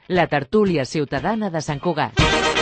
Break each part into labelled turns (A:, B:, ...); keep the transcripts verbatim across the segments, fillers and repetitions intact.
A: La tertúlia ciutadana de Sant Cugat.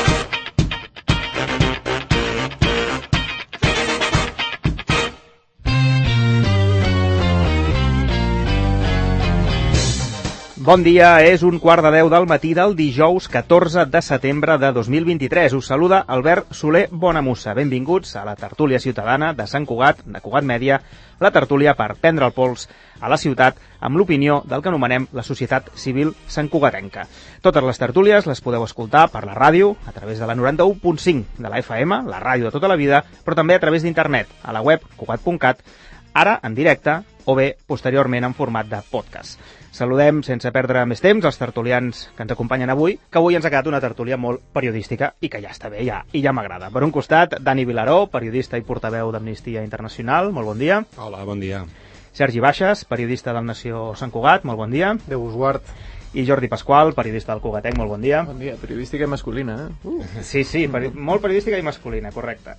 B: Bon dia, és un quart de deu del matí del dijous catorze de setembre de dos mil vint-i-tres. Us saluda Albert Soler Bonamussa. Benvinguts a la tertúlia ciutadana de Sant Cugat, de Cugat Mèdia, la tertúlia per prendre el pols a la ciutat amb l'opinió del que anomenem la societat civil santcugatenca. Totes les tertúlies les podeu escoltar per la ràdio, a través de la noranta-u punt cinc de la F M, la ràdio de tota la vida, però també a través d'internet, a la web cugat punt cat, ara en directe o bé posteriorment en format de podcast. Saludem, sense perdre més temps, els tertulians que ens acompanyen avui, que avui ens ha quedat una tertúlia molt periodística i que ja està bé, ja, i ja m'agrada. Per un costat, Dani Vilaró, periodista i portaveu d'Amnistia Internacional, molt bon dia.
C: Hola, bon dia.
B: Sergi Baixes, periodista del Nació Sant Cugat, molt bon dia.
D: Déu us guard.
B: I Jordi Pasqual, periodista del Cugatenc, molt bon dia.
D: Bon dia, periodística i masculina, eh? Uh.
B: Sí, sí, peri- molt periodística i masculina, correcte.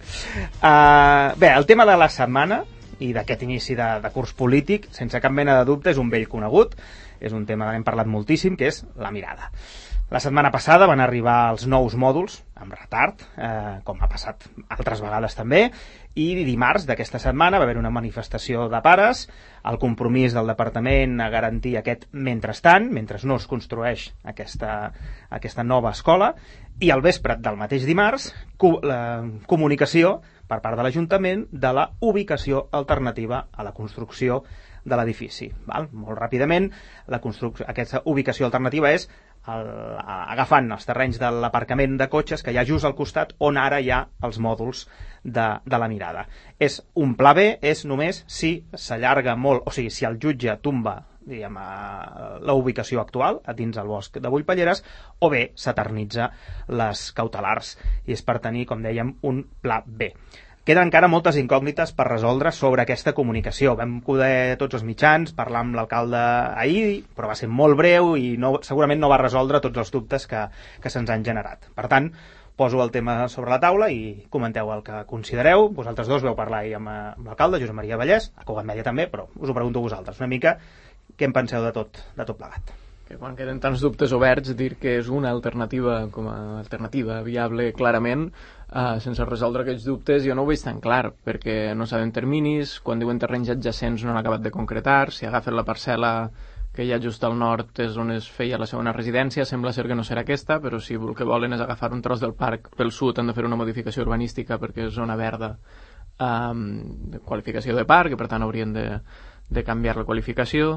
B: Uh, bé, el tema de la setmana i d'aquest inici de, de curs polític, sense cap mena de dubte, és un vell conegut, és un tema que hem parlat moltíssim, que és la mirada. La setmana passada van arribar els nous mòduls, amb retard, eh, com ha passat altres vegades també, i dimarts d'aquesta setmana va haver una manifestació de pares, el compromís del departament a garantir aquest mentrestant, mentre no es construeix aquesta, aquesta nova escola, i al vespre del mateix dimarts, co- la comunicació per part de l'Ajuntament de la ubicació alternativa a la construcció de l'edifici. Val? Molt ràpidament, la construc- aquesta ubicació alternativa és el, agafant els terrenys de l'aparcament de cotxes que hi ha just al costat on ara hi ha els mòduls de, de la mirada. És un pla B, és només si s'allarga molt, o sigui, si el jutge tomba diguem, a la ubicació actual a dins el bosc de Bullpalleres, o bé s'eternitza les cautelars, i és per tenir, com dèiem, un pla B. Queden encara moltes incògnites per resoldre sobre aquesta comunicació. Vam poder tots els mitjans parlar amb l'alcalde ahir, però va ser molt breu i no, segurament no va resoldre tots els dubtes que, que se'ns han generat. Per tant, poso el tema sobre la taula i comenteu el que considereu. Vosaltres dos veu parlar ahir amb, amb l'alcalde, Josep Maria Vallès, a Cugat Mèdia també, però us ho pregunto a vosaltres una mica. Què en penseu de tot, de tot plegat?
D: Que quan queden tants dubtes oberts, dir que és una alternativa com a alternativa viable clarament, eh, sense resoldre aquests dubtes, jo no ho veig tan clar, perquè no sabem terminis, quan diuen terrenys adjacents no han acabat de concretar, si agafen la parcel·la que hi ha just al nord és on es feia la segona residència, sembla ser que no serà aquesta, però si el que volen és agafar un tros del parc pel sud han de fer una modificació urbanística perquè és zona verda, eh, de qualificació de parc, i per tant haurien de, de canviar la qualificació.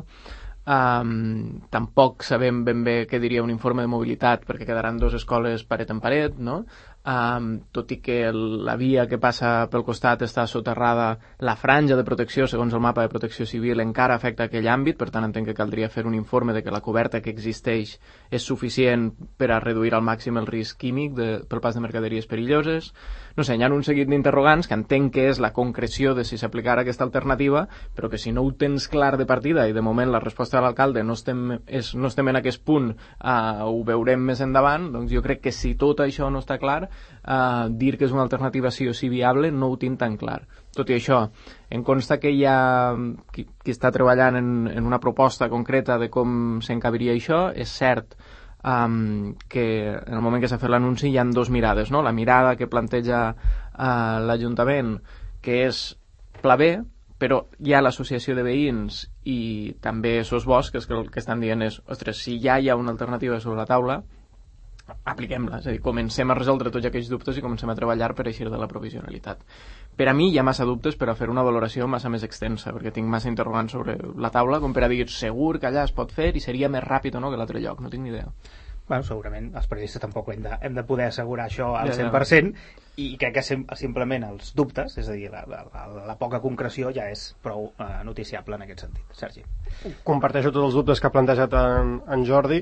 D: Um, tampoc sabem ben bé què diria un informe de mobilitat perquè quedaran dues escoles paret en paret, no? Um, tot i que el, la via que passa pel costat està soterrada, la franja de protecció segons el mapa de protecció civil encara afecta aquell àmbit, per tant entenc que caldria fer un informe de que la coberta que existeix és suficient per a reduir al màxim el risc químic de, pel pas de mercaderies perilloses. No sé, hi ha un seguit d'interrogants que entenc que és la concreció de si s'aplicarà aquesta alternativa, però que si no ho tens clar de partida i de moment la resposta de l'alcalde no estem, és, no estem en aquest punt, uh, ho veurem més endavant, doncs jo crec que si tot això no està clar, uh, dir que és una alternativa sí o sí viable no ho tinc tan clar. Tot i això, em consta que hi ha qui, qui està treballant en, en una proposta concreta de com s'encabiria això. És cert Um, que en el moment que s'ha fet l'anunci hi ha dos mirades, no? La mirada que planteja uh, l'Ajuntament, que és pla B, però hi ha l'associació de veïns i també Sos Bosc, que el que estan dient és, ostres, si ja hi ha una alternativa sobre la taula, apliquem-la, és a dir, comencem a resoldre tots aquells dubtes i comencem a treballar per eixir de la provisionalitat. Per a mi hi ha massa dubtes per a fer una valoració massa més extensa, perquè tinc massa interrogants sobre la taula com per a dir segur que allà es pot fer i seria més ràpid o no que l'altre lloc, no tinc ni idea.
B: Bueno, segurament els periodistes tampoc hem de, hem de poder assegurar això al
D: ja,
B: cent per cent, i crec que sim, simplement els dubtes, és a dir, la, la, la poca concreció ja és prou eh, noticiable en aquest sentit. Sergi.
E: Comparteixo tots els dubtes que ha plantejat en, en Jordi.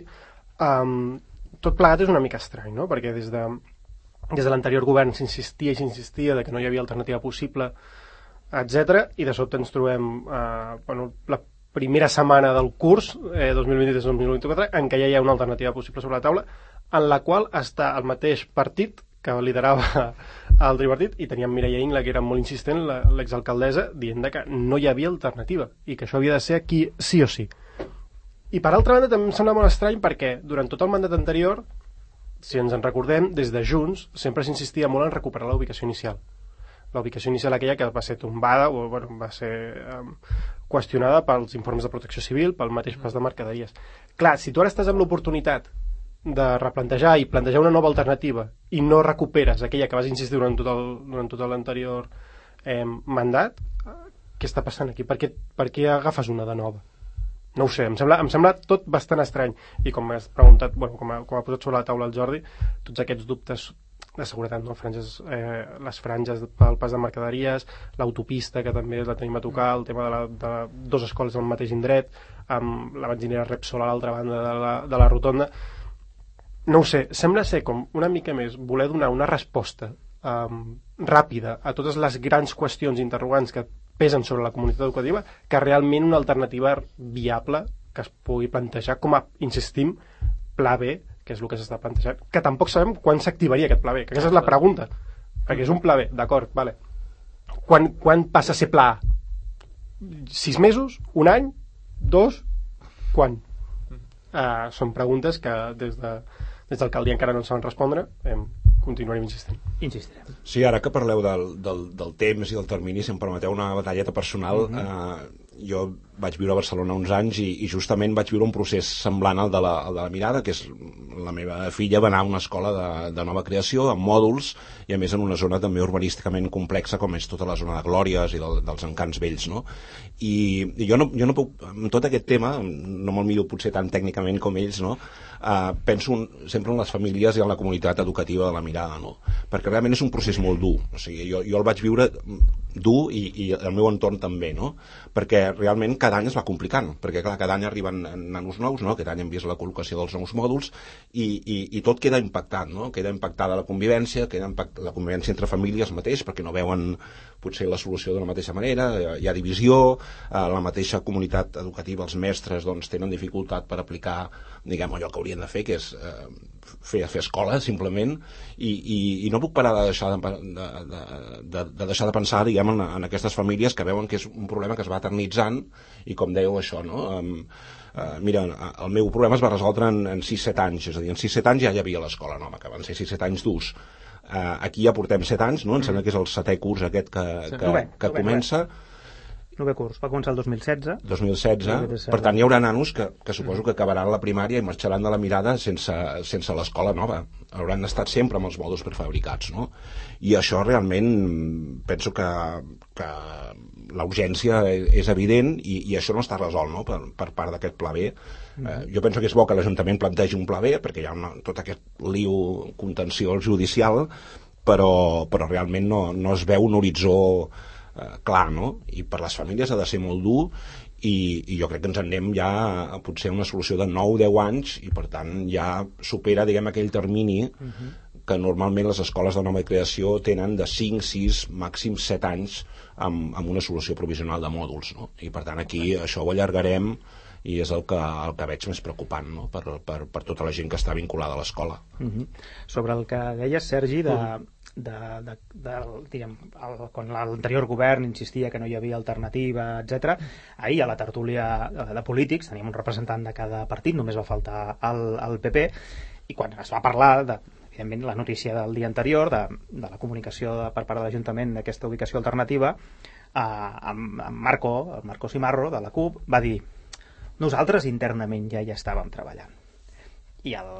E: Um, tot plegat és una mica estrany, no? Perquè des de, des de l'anterior govern s'insistia i s'insistia de que no hi havia alternativa possible, etcètera, i de sobte ens trobem eh, bueno, la primera setmana del curs, eh, dos mil vint-i-tres dos mil vint-i-quatre, en què ja hi ha una alternativa possible sobre la taula, en la qual està el mateix partit que liderava el tripartit, i teníem Mireia Ingla, que era molt insistent, l'exalcaldessa, dient que no hi havia alternativa i que això havia de ser aquí sí o sí. I per altra banda també em sembla molt estrany perquè durant tot el mandat anterior, si ens en recordem, des de Junts sempre s'insistia molt en recuperar la ubicació inicial. La ubicació inicial aquella que va ser tombada o bueno, va ser um, qüestionada pels informes de protecció civil, pel mateix pas de mercaderies. Clar, si tu ara estàs amb l'oportunitat de replantejar i plantejar una nova alternativa i no recuperes aquella que vas insistir durant tot el, durant tot l'anterior eh, mandat, què està passant aquí? Per què, per què agafes una de nova? No ho sé, em sembla, em sembla tot bastant estrany. I com m'has preguntat, bueno, com, ha, com ha posat sobre la taula el Jordi, tots aquests dubtes de seguretat, no? franges, eh, les franges pel pas de mercaderies, l'autopista, que també la tenim a tocar, el tema de, la, de dues escoles al mateix indret, amb la benzinera Repsol a l'altra banda de la, de la rotonda. No ho sé, sembla ser com una mica més voler donar una resposta um, ràpida a totes les grans qüestions interrogants que pesen sobre la comunitat educativa que realment una alternativa viable que es pugui plantejar com a, insistim, pla B, que és el que s'està plantejant, que tampoc sabem quan s'activaria aquest pla B, que aquesta és la pregunta, perquè és un pla B, d'acord, vale. Quan, quan passa a ser pla A? Sis mesos? Un any? Dos? Quan? Uh, són preguntes que des de des d'alcaldia encara no en saben respondre, eh, continuarem insistint.
B: Insistirem.
C: Sí, ara que parleu del, del, del temps i del termini, si em permeteu una batalleta personal, mm -hmm. eh, jo vaig viure a Barcelona uns anys i, i justament vaig viure un procés semblant al de, la, al de la mirada, que és la meva filla va anar a una escola de, de nova creació, amb mòduls, i a més en una zona també urbanísticament complexa com és tota la zona de Glòries i del, dels Encants Vells, no? I, i jo, no, jo no puc, amb tot aquest tema, no me'l miro potser tan tècnicament com ells, no? Uh, penso un, sempre en les famílies i en la comunitat educativa de la mirada, no? Perquè realment és un procés molt dur, o sigui, jo, jo el vaig viure dur i, i el meu entorn també, no? Perquè realment cada any es va complicant, perquè clar, cada any arriben nanos nous, no? Aquest any hem vist la col·locació dels nous mòduls i, i, i tot queda impactat, no? Queda impactada la convivència, queda impactada la convivència entre famílies mateix, perquè no veuen potser la solució de la mateixa manera, hi ha divisió, eh, la mateixa comunitat educativa, els mestres doncs, tenen dificultat per aplicar, diguem, allò que haurien de fer, que és eh, fer, fer escola, simplement, i, i, i no puc parar de deixar de, de, de, de, deixar de pensar, diguem, en, en aquestes famílies que veuen que és un problema que es va eternitzant, i com dèieu això, no? Um, uh, mira, el meu problema es va resoldre en, en sis set anys, és a dir, en sis set anys ja hi havia l'escola nova, que van ser sis set anys durs. Uh, aquí ja portem set anys, no? Em sembla que és el setè curs aquest que,
B: sí.
C: que,
B: Nové,
C: que
B: nové,
C: comença.
B: Nové. Nové curs, va començar el dos mil setze.
C: dos mil setze, per tant hi haurà nanos que, que suposo que acabaran la primària i marxaran de la mirada sense, sense l'escola nova. Hauran estat sempre amb els mòduls prefabricats, no? I això realment penso que, que la urgència és evident i, i això no està resolt, no? per, per part d'aquest pla B. Mm. Eh, jo penso que és bo que l'Ajuntament plantegi un pla B perquè hi ha una, tot aquest liu contenciós judicial, però, però realment no, no es veu un horitzó eh, clar, no? I per les famílies ha de ser molt dur i, i jo crec que ens en anem ja a, a potser una solució de nou deu anys i per tant ja supera, diguem, aquell termini mm-hmm. que normalment les escoles de nova creació tenen de cinc, sis, màxim set anys amb, amb una solució provisional de mòduls, no? I per tant aquí això ho allargarem i és el que, el que veig més preocupant, no? per, per, per tota la gent que està vinculada a l'escola.
B: Mm-hmm. Sobre el que deies, Sergi, de, de, de, de, diguem, el, quan l'anterior govern insistia que no hi havia alternativa, etcètera. Ahir a la tertúlia de, de polítics teníem un representant de cada partit, només va faltar el, el P P, i quan es va parlar de, evidentment, la notícia del dia anterior, de, de la comunicació de, per part de l'Ajuntament d'aquesta ubicació alternativa, eh, amb, amb Marco, el Marco Simarro, de la CUP, va dir: nosaltres internament ja hi estàvem treballant. I el,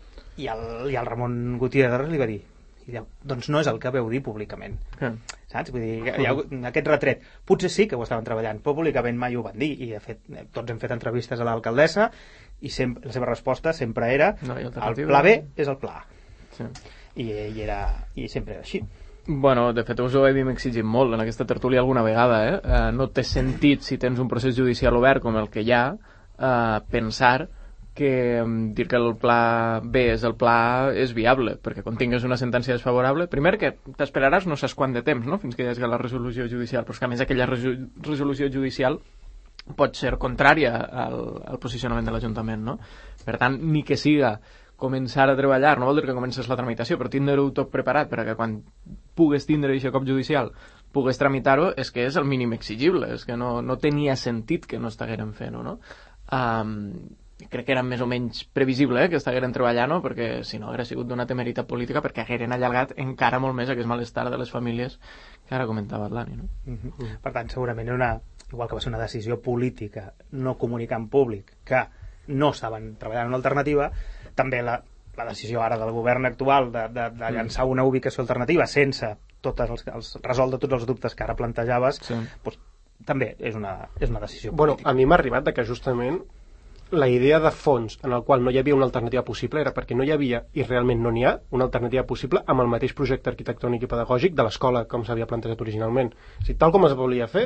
B: i el, i el Ramon Gutiérrez li va dir, i diu, doncs no és el que veu dir públicament. Mm. Saps? Vull dir, hi ha aquest retret. Potser sí que ho estaven treballant, però públicament mai ho van dir. I de fet, tots hem fet entrevistes a l'alcaldessa i sempre, la seva resposta sempre era no, el pla B és el pla A. Sí. I, i, era, i sempre era així.
D: Bueno, de fet us ho hem exigit molt en aquesta tertúlia alguna vegada, eh? eh no té sentit, si tens un procés judicial obert com el que hi ha, eh, pensar que dir que el pla B és el pla A és viable, perquè quan tingues una sentència desfavorable, primer que t'esperaràs no saps quant de temps, no?, fins que hi hagi la resolució judicial, però és que a més aquella resolució judicial pot ser contrària al, al posicionament de l'Ajuntament, no? Per tant, ni que siga començar a treballar, no vol dir que comences la tramitació, però tindre-ho tot preparat perquè quan pugues tindre aquest cop judicial pugues tramitar-ho, és que és el mínim exigible, és que no, no tenia sentit que no estiguérem fent-ho, no? Um, crec que era més o menys previsible eh, que estigueren treballant, no? Perquè si no hauria sigut d'una temeritat política, perquè hagueren allargat encara molt més aquest malestar de les famílies que ara comentava l'Ani, no?
B: Uh-huh. Per tant, segurament era una, igual que va ser una decisió política no comunicar en públic que no saben treballar en una alternativa, també la, la decisió ara del govern actual de, de, de llançar una ubicació alternativa sense tots els, els, resoldre tots els dubtes que ara plantejaves, sí. Doncs, també és una, és una decisió
E: bueno,
B: política.
E: A mi m'ha arribat de que justament la idea de fons en el qual no hi havia una alternativa possible era perquè no hi havia, i realment no n'hi ha, una alternativa possible amb el mateix projecte arquitectònic i pedagògic de l'escola com s'havia plantejat originalment. O sigui, tal com es volia fer,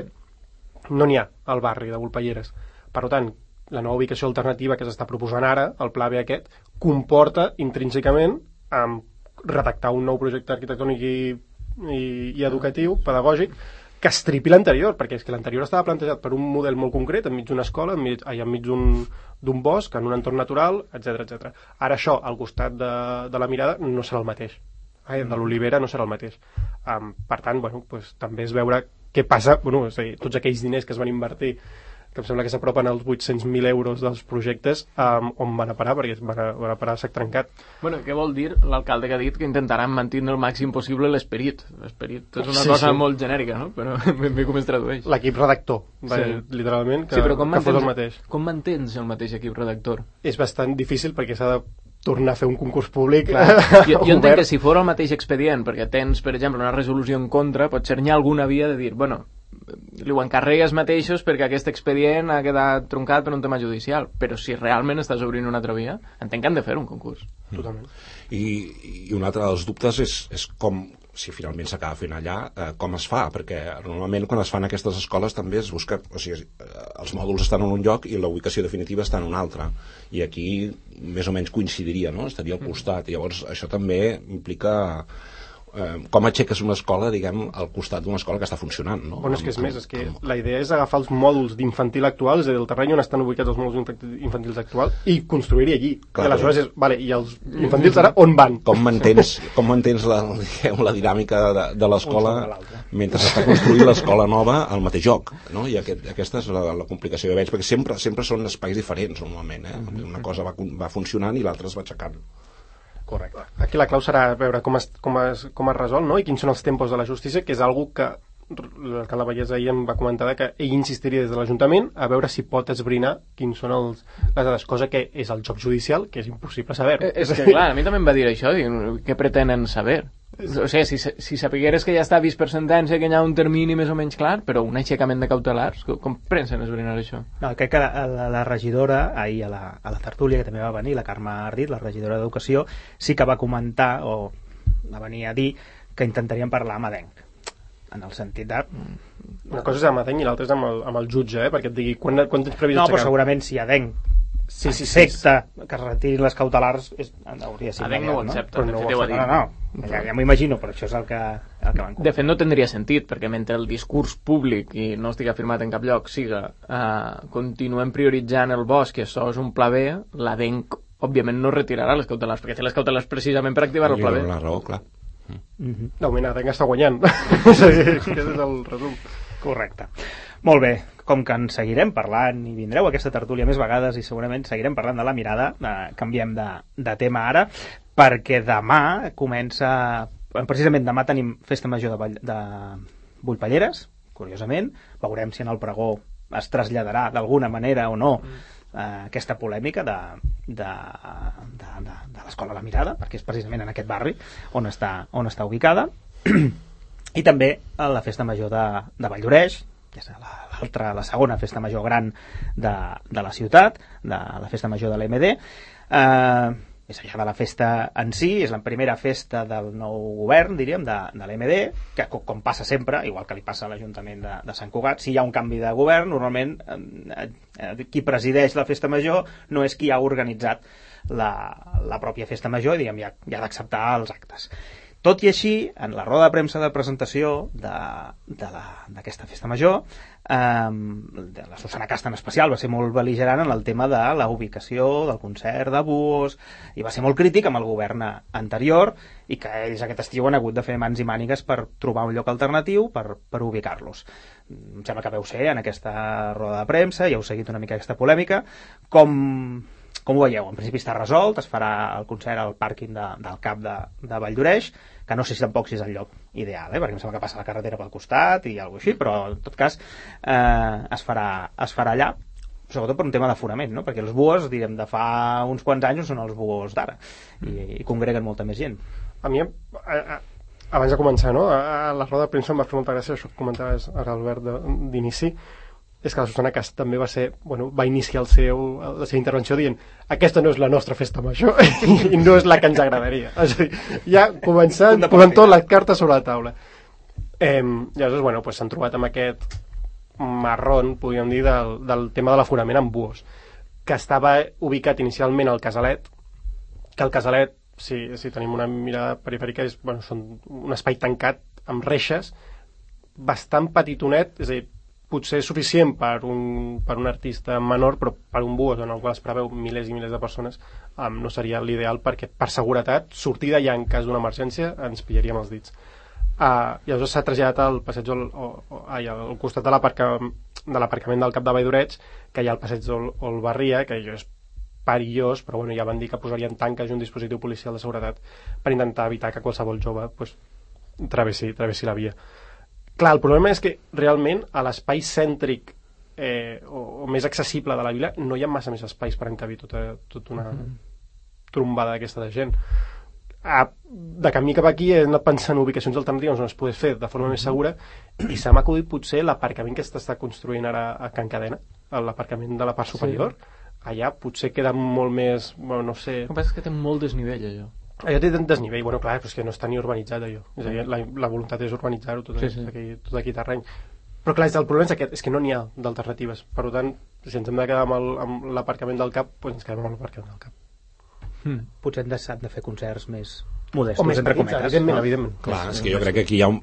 E: no n'hi ha al barri de Volpelleres. Per tant, la nova ubicació alternativa que s'està proposant ara, el pla B aquest, comporta intrínsecament amb redactar un nou projecte arquitectònic i, i, i educatiu, pedagògic, que estripi l'anterior, perquè és que l'anterior estava plantejat per un model molt concret, enmig d'una escola, enmig, ai, enmig d'un bosc, en un entorn natural, etcètera etcètera. Ara això, al costat de, de la mirada, no serà el mateix. Ai, de l'Olivera no serà el mateix. Um, per tant, bueno, pues, també és veure què passa, bueno, és a dir, tots aquells diners que es van invertir, que em sembla que s'apropen als vuit-cents mil euros dels projectes, um, on van a parar, perquè van a, van a parar a sac trencat.
D: Bueno, què vol dir l'alcalde que ha dit que intentaran mantenir el màxim possible l'esperit? L'esperit és una
E: sí,
D: cosa
E: sí.
D: molt genèrica, no? Però ben bé com es tradueix.
E: L'equip redactor, sí. va, literalment, que,
D: sí,
E: que fos el mateix.
D: Com mantens el mateix equip redactor?
E: És bastant difícil perquè s'ha de tornar a fer un concurs públic.
D: Jo, jo entenc que si fos el mateix expedient, perquè tens, per exemple, una resolució en contra, potser n'hi ha alguna via de dir, bueno, li ho encarregues mateixos perquè aquest expedient ha quedat truncat per un tema judicial, però si realment estàs obrint una altra via, entenc que han de fer un concurs.
E: Totalment.
C: I, i un altre dels dubtes és, és com, si finalment s'acaba fent allà, eh, com es fa, perquè normalment quan es fan aquestes escoles també es busca, o sigui, els mòduls estan en un lloc i la ubicació definitiva està en un altre, i aquí més o menys coincidiria, no? Estaria al costat, i llavors això també implica eh, com aixeques una escola, diguem, al costat d'una escola que està funcionant, no?
E: Bueno, és que és més, és que la idea és agafar els mòduls d'infantil actuals, és a dir, el terreny on estan ubicats els mòduls infantils actuals, i construir-hi allí. Clar, aleshores és, vale, i els infantils ara on van?
C: Com mantens, com mantens la, diguem, la dinàmica de, de l'escola mentre s'està construint l'escola nova al mateix lloc, no? I aquest, aquesta és la, la complicació que veig, perquè sempre, sempre són espais diferents, normalment, eh? Una cosa va, va funcionant i l'altra es va aixecant.
E: Correcte. Aquí la clau serà veure com es, com es, com es resol, no? I quins són els tempos de la justícia, que és algo que l'alcalde Vallès ahir em va comentar que ell insistiria des de l'Ajuntament a veure si pot esbrinar quins són els, les dades, cosa que és el joc judicial, que és impossible saber.
D: Eh, és que clar, a mi també em va dir això, què pretenen saber? O sigui, si, si sapigueres que ja està vist per sentència, que hi ha un termini més o menys clar, però un aixecament de cautelars, com, com pensen esbrinar això?
B: No, crec que la, la, la regidora, ahir a la, a la tertúlia, que també va venir, la Carme Ardit, la regidora d'Educació, sí que va comentar, o va venir a dir, que intentarien parlar amb Adenc, en el sentit de...
E: Una cosa és amb Adenc i l'altra és amb el, amb el jutge, eh? Perquè et digui, quan, quan tens previst
B: no,
E: aixecar?
B: però segurament si Adenc
E: sí, sí,
B: accepta sí, sí. que es retirin les cautelars, és, hauria de ser
D: Adenc no ho accepta,
B: no?
D: de
B: fet,
D: fet, ho
B: no, no, no. Ja, ja m'ho imagino, però això és el que, el que van comprar.
D: De fet, no tindria sentit, perquè mentre el discurs públic, i no estic afirmat en cap lloc, siga, eh, continuem prioritzant el bosc, que això és un pla B, l'Adenc, òbviament, no retirarà les cautelars, perquè té les cautelars precisament per activar el pla B.
C: La raó, clar.
E: Mm-hmm. No, mira, Adenc està guanyant. Aquest és el resum.
B: Correcte. Molt bé, com que en seguirem parlant i vindreu a aquesta tertúlia més vegades i segurament seguirem parlant de la mirada, eh, canviem de, de tema ara, perquè demà comença, precisament demà tenim Festa Major de, Vall, de Volpelleres, curiosament, veurem si en el pregó es traslladarà d'alguna manera o no eh, aquesta polèmica de, de, de, de, de l'Escola La Mirada, perquè és precisament en aquest barri on està, on està ubicada, i també a la Festa Major de, de Valldoreix, que és l'altra, la segona festa major gran de, de la ciutat, de la festa major de l'E M D. Eh, és allà de la festa en si, és la primera festa del nou govern, diríem, de, de l'E M D, que com, com passa sempre, igual que li passa a l'Ajuntament de, de Sant Cugat, si hi ha un canvi de govern, normalment eh, eh, qui presideix la festa major no és qui ha organitzat la, la pròpia festa major, i diguem, ja, ja ha d'acceptar els actes. Tot i així, en la roda de premsa de presentació d'aquesta festa major, eh, la Susana Casta en especial va ser molt bel·ligerant en el tema de la ubicació del concert de Buos, i va ser molt crític amb el govern anterior, i que ells aquest estiu han hagut de fer mans i mànigues per trobar un lloc alternatiu per, per ubicar-los. Em sembla que veu ser en aquesta roda de premsa, ja heu seguit una mica aquesta polèmica, com... Com ho veieu? En principi està resolt, es farà el concert al pàrquing de, del Cap de, de Valldoreix, que no sé si tampoc si és el lloc ideal, eh? Perquè em sembla que passa la carretera pel costat i alguna cosa així, però en tot cas eh, es, farà, es farà allà, sobretot per un tema d'aforament, no? Perquè els buos, diguem, de fa uns quants anys són els buos d'ara i, i congreguen molta més gent.
E: A mi, a, a, abans de començar, no? A, a la roda de premsa em va fer molta gràcia això que comentaves ara, Albert, d'inici, és que la Susana Cast també va ser, bueno, va iniciar el seu, la seva intervenció dient aquesta no és la nostra festa major i no és la que ens agradaria. És a dir, ja començant, posant tot les cartes sobre la taula. Eh, llavors, bueno, pues, s'han trobat amb aquest marrón, podríem dir, del, del tema de l'aforament amb buos, que estava ubicat inicialment al Casalet, que el Casalet, si, si tenim una mirada perifèrica, és, bueno, són un espai tancat amb reixes, bastant petitonet, és a dir, potser suficient per un, per un artista menor, però per un bus en el qual es preveu milers i milers de persones um, no seria l'ideal, perquè per seguretat sortir d'allà en cas d'una emergència ens pillaríem els dits. Uh, llavors s'ha traslladat al passeig o, o, o, ai, al costat de l'aparcament del Cap de Valldoreix, que hi ha el passeig Ol, Olbarria, que jo és perillós, però bueno, ja van dir que posarien tanques i un dispositiu policial de seguretat per intentar evitar que qualsevol jove pues, travessi, travessi la via. Clar, el problema és que realment a l'espai cèntric eh, o, o més accessible de la vila no hi ha massa més espais per encabir tota, tota una trombada d'aquesta de gent. Ah, de camí cap aquí he anat pensant en ubicacions alternatives on es pogués fer de forma més segura i se m'ha acudit potser l'aparcament que s'està construint ara a Can Cadena, l'aparcament de la part superior. Sí. Allà potser queda molt més, bueno, no sé...
D: El que passa és que té molt desnivell, allò.
E: Allò té desnivell, bueno, clar, però és que no està ni urbanitzat, allò. És a dir, la, la voluntat és urbanitzar-ho tot, sí, sí. Aquí, tot aquí terreny. Però clar, el problema és aquest, és que no n'hi ha d'alternatives. Per tant, si ens hem de quedar amb l'aparcament del Cap, doncs ens quedem amb l'aparcament del Cap.
B: Hmm. Potser hem de, hem de fer concerts més modestos,
E: o més
B: entre
E: petits,
B: cometes.
E: Evidentment,
B: no?
E: evidentment.
C: Clar, és que jo crec que aquí hi ha un...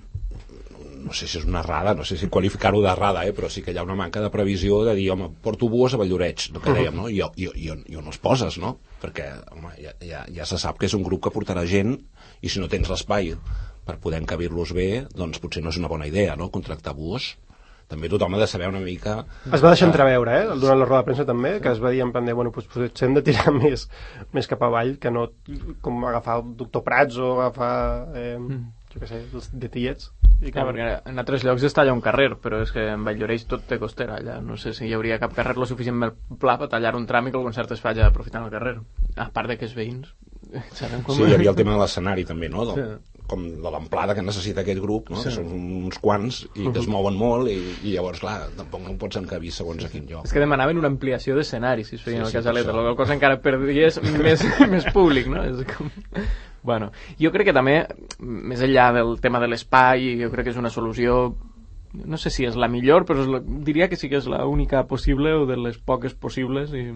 C: no sé si és una errada, no sé si qualificar-ho d'errada, eh, però sí que hi ha una manca de previsió de dir, home, porto bues a Valldoreix, el que dèiem, no? I, i, i, i on els poses, no? Perquè, home, ja, ja, ja se sap que és un grup que portarà gent i si no tens l'espai per poder encabir-los bé, doncs potser no és una bona idea, no?, contractar bues. També tothom ha de saber una mica...
E: Es va deixar entreveure, eh, durant la roda de premsa també, que es va dir en plan de, bueno, doncs potser hem de tirar més, més cap avall, que no com agafar el doctor Prats o agafar, eh, jo què sé, els de tiets. I
D: que... ja, perquè en altres llocs està allà un carrer, però és que en Valldoreix tot té costera allà. No sé si hi hauria cap carrer lo suficientment pla per tallar un tram i que el concert es faci aprofitant el carrer. A part de que els veïns sabem com...
C: Sí, hi havia el tema de l'escenari també, no? Del, sí. Com de l'amplada que necessita aquest grup, no? Sí. Que són uns quants i que es mouen molt i, i llavors, clar, tampoc no ho pots encabir segons a quin lloc.
D: És que demanaven una ampliació d'escenari si es feien sí, el Casalet, sí, la cosa encara perdies més, més públic, no? És com... Bueno, jo crec que també, més enllà del tema de l'espai, jo crec que és una solució, no sé si és la millor, però és la, diria que sí que és l'única possible o de les poques possibles i,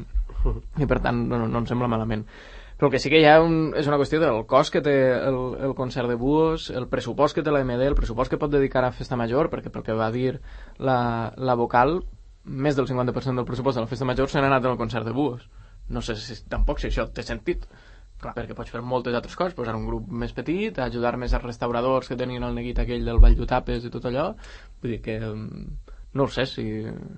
D: i per tant no, no em sembla malament. Però el que sí que hi ha un, és una qüestió del cost que té el, el concert de Buos, el pressupost que té la M D, el pressupost que pot dedicar a Festa Major, perquè pel que va dir la, la vocal, més del cinquanta per cent del pressupost de la Festa Major se n'ha anat al concert de Buos. No sé si tampoc si això té sentit. Clar, perquè pots fer moltes altres coses, posar un grup més petit, ajudar més als restauradors que tenien el neguit aquell del Vall d'Utapes i tot allò. Vull dir que no ho sé si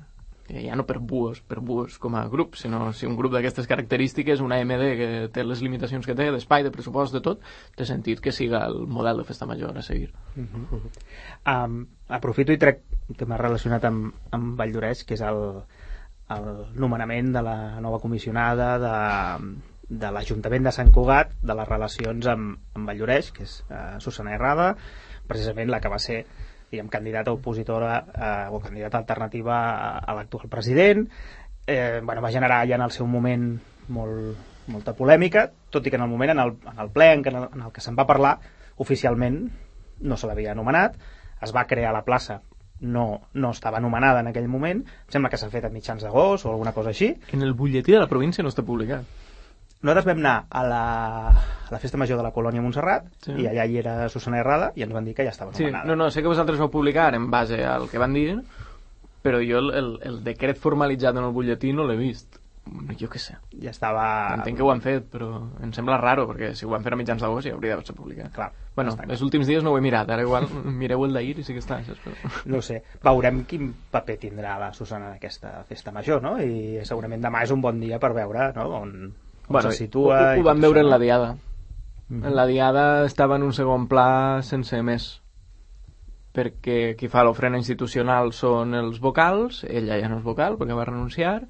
D: ja no per Buos, per Buos com a grup, sinó si un grup d'aquestes característiques, una M D que té les limitacions que té, d'espai, de pressupost, de tot, té sentit que siga el model de Festa Major a seguir.
B: Uh-huh. um, aprofito i trec un tema relacionat amb, amb Valldoreix, que és el, el nomenament de la nova comissionada de de l'Ajuntament de Sant Cugat, de les relacions amb, amb Valldoreix, que és eh, Susana Herrada, precisament la que va ser, diguem, candidata opositora eh, o candidata alternativa a, a l'actual president. Eh, bueno, va generar ja en el seu moment molt, molta polèmica, tot i que en el moment, en el, en el ple en, en, el, en el que se'n va parlar, oficialment no se l'havia nomenat, es va crear la plaça, no, no estava nomenada en aquell moment, em sembla que s'ha fet a mitjans d'agost o alguna cosa així.
D: En el butlletí de la província no està publicat.
B: Nosaltres vam anar a la, a la Festa Major de la Colònia Montserrat, sí. I allà hi era Susana Herrada i ens van dir que ja estava nomenada.
D: Sí, no, no, sé que vosaltres vau publicar en base al que van dir, però jo el, el, el decret formalitzat en el butlletí no l'he vist. jo què sé.
B: Ja estava...
D: Entenc que ho han fet, però em sembla raro, perquè si ho van fer a mitjans d'agost ja hauria d'haver-se publicat.
B: Clar,
D: bueno, els últims dies no ho he mirat, ara igual mireu el d'ahir i sí que està. Però...
B: No ho sé. Veurem quin paper tindrà la Susana en aquesta festa major, no? I segurament demà és un bon dia per veure, no?, on, on
D: bueno,
B: se situa...
D: Ho, ho vam veure
B: això,
D: en la diada.
B: Mm.
D: En la diada estava en un segon pla sense més, perquè qui fa l'ofrena institucional són els vocals, ella ja no és vocal perquè va renunciar,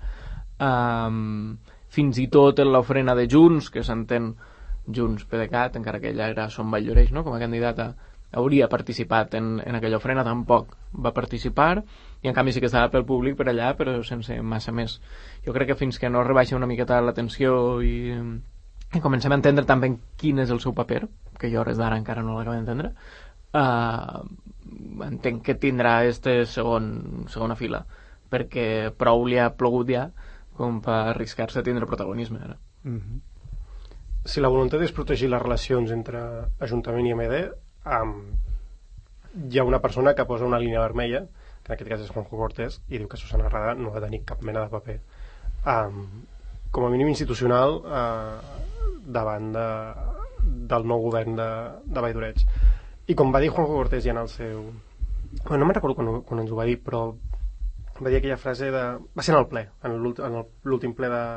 D: um, fins i tot en l'ofrena de Junts, que s'entén Junts PDeCAT, encara que ella era Som Valldoreix, no?, com a candidata, hauria participat en, en aquella ofrena, tampoc va participar, i en canvi sí que estava pel públic per allà, però sense massa més. Jo crec que fins que no rebaixa una miqueta l'atenció i, i comencem a entendre també quin és el seu paper, que jo res d'ara encara no l'acabo d'entendre, Uh, entenc que tindrà este segon, segona fila, perquè prou li ha plogut ja com per arriscar-se a tindre protagonisme ara.
B: Mm-hmm.
E: Si la voluntat és protegir les relacions entre Ajuntament i M D, um, hi ha una persona que posa una línia vermella, que en aquest cas és Juanjo Cortés, i diu que Susana Rada no ha de tenir cap mena de paper, um, com a mínim institucional, uh, davant de, del nou govern de, de Valldoreix. I com va dir Juanjo Cortés ja en el seu... Bueno, no me'n recordo quan, quan ens ho va dir, però va dir aquella frase de... Va ser en el ple, en l'últim ple de,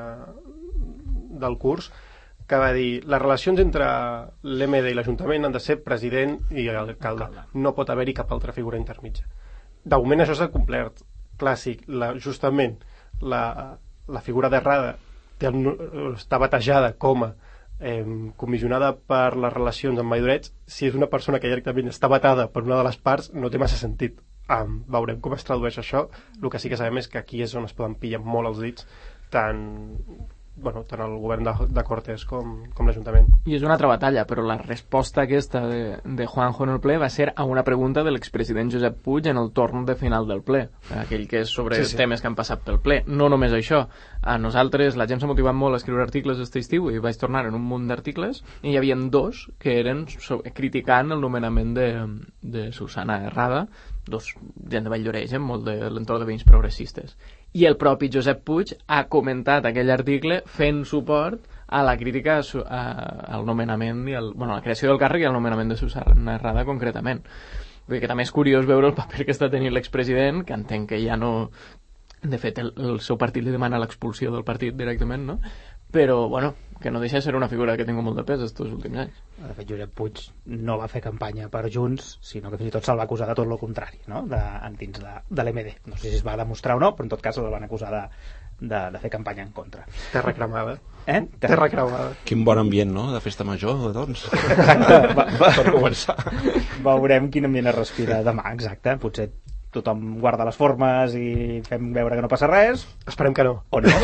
E: del curs, que va dir les relacions entre l'M D i l'Ajuntament han de ser president i alcalde. No pot haver-hi cap altra figura intermitja. De moment això s'ha complert. Clàssic, la, justament la, la figura de Rada té el, està batejada com a Eh, comissionada per les relacions amb Valldoreix. Si és una persona que directament està batada per una de les parts, no té massa sentit. Um, veurem com es tradueix això. El que sí que sabem és que aquí és on es poden pillar molt els dits, tant, bueno, tant el govern de, de Cortés com, com l'Ajuntament.
D: I és una altra batalla, però la resposta aquesta de, de Juanjo en el ple va ser a una pregunta de l'expresident Josep Puig en el torn de final del ple, aquell que és sobre sí, sí. temes que han passat pel ple. No només això, a nosaltres la gent s'ha motivat molt a escriure articles aquest estiu i vaig tornar en un munt d'articles i hi havia dos que eren sobre, criticant el nomenament de, de Susana Rada, dos gent de Valldoreix, eh, molt de l'entorn de veïns progressistes. I el propi Josep Puig ha comentat aquell article fent suport a la crítica a, a, al nomenament i el, bueno, a la creació del càrrec i al nomenament de Susana Rada concretament. Vull dir que també és curiós veure el paper que està tenint l'expresident, que entenc que ja no... De fet, el, el seu partit li demana l'expulsió del partit directament, no? Però, bueno, que no deixa de ser una figura que ha tingut molt de pes estos últims anys.
B: De fet, Josep Puig no va fer campanya per Junts, sinó que fins i tot se'l va acusar de tot el contrari, no?, de, dins de, de l'M D. No sé si es va demostrar o no, però en tot cas el van acusar de, de, de fer campanya en contra.
E: Terra cremada.
B: Eh? Terra,
E: Terra cremada.
C: Quin bon ambient, no?, de festa major, doncs.
B: Exacte. Va, va,
C: per començar.
B: Veurem quin ambient es respira demà, exacte. Potser tothom guarda les formes i fem veure que no passa res.
E: Esperem que no.
B: O no.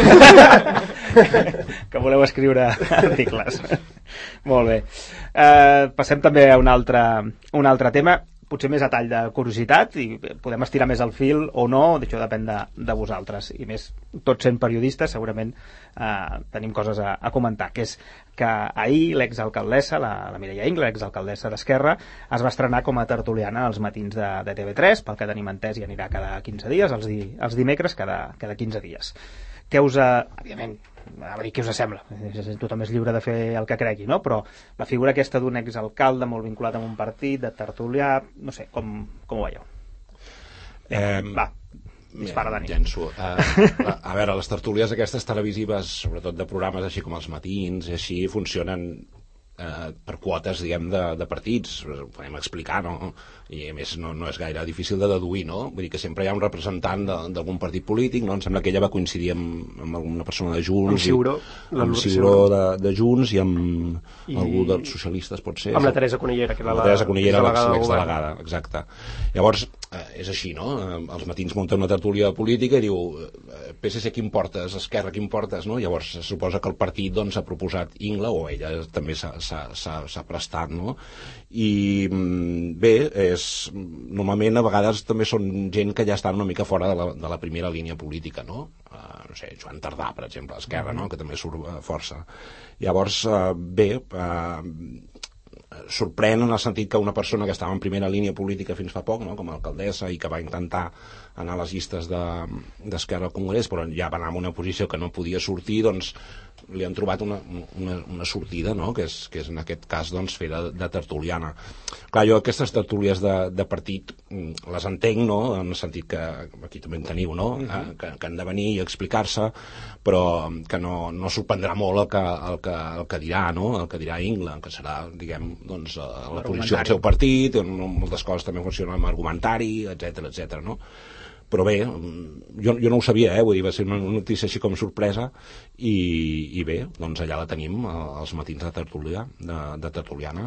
B: Que voleu escriure articles. Molt bé. Eh, passem també a un altre, un altre tema, potser més a tall de curiositat, i podem estirar més el fil o no, això depèn de, de vosaltres, i més tots sent periodistes segurament eh, tenim coses a, a comentar, que és que ahir l'exalcaldessa, la, la Mireia Ingla, l'exalcaldessa d'Esquerra, es va estrenar com a tertuliana als matins de, de T V tres, pel que tenim entès i anirà cada quinze dies, els, di, els dimecres cada, cada quinze dies. Què us, ha, òbviament, a dir què us sembla, tothom és lliure de fer el que cregui, no? Però la figura aquesta d'un exalcalde molt vinculat amb un partit, de tertulià, no sé, com, com ho veieu?
C: Eh,
B: va, dispara, Dani.
C: Llenço. Uh, a, a veure, les tertúlies aquestes televisives, sobretot de programes així com els matins, així funcionen eh, per quotes, diguem, de, de partits, ho podem explicar, no? I a més no, no és gaire difícil de deduir, no? Vull dir que sempre hi ha un representant d'algun partit polític, no? Em sembla que ella va coincidir amb, amb alguna persona de Junts,
E: amb Ciuró,
C: i, amb Ciuró de, de Junts i amb I... algú dels socialistes, pot ser.
E: Amb la Teresa Conillera, que era la,
C: la Teresa Conillera,
E: l'exdelegada,
C: exacte. Llavors, eh, és així, no? Els matins munta una tertúlia política i diu P S C quin portes, Esquerra quin portes, no? Llavors se suposa que el partit doncs, ha proposat Ingla, o ella també s'ha prestat, no? I bé, és, normalment a vegades també són gent que ja estan una mica fora de la, de la primera línia política, no? Uh, no sé, Joan Tardà, per exemple, a Esquerra, no? Que també surt uh, força. Llavors, uh, bé, uh, sorprèn en el sentit que una persona que estava en primera línia política fins fa poc, no? Com a alcaldessa, i que va intentar anar a les llistes d'Esquerra al Congrés, però ja va anar en una posició que no podia sortir, doncs li han trobat una, una, una sortida, no? que, és, que és en aquest cas doncs, fer de, de tertuliana. Clar, jo aquestes tertúlies de, de partit les entenc, no? En el sentit que aquí també en teniu, no? Uh-huh. que, que han de venir i explicar-se, però que no, no sorprendrà molt el que, el, que, el que dirà, no? El que dirà England, que serà, diguem, doncs, la posició del seu partit, moltes coses també funcionen amb argumentari, etcètera, etcètera, no? Però bé, jo, jo no ho sabia, eh? Vull dir, va ser una notícia així com sorpresa i, i bé, doncs allà la tenim als matins de tertúlia, de, de tertuliana.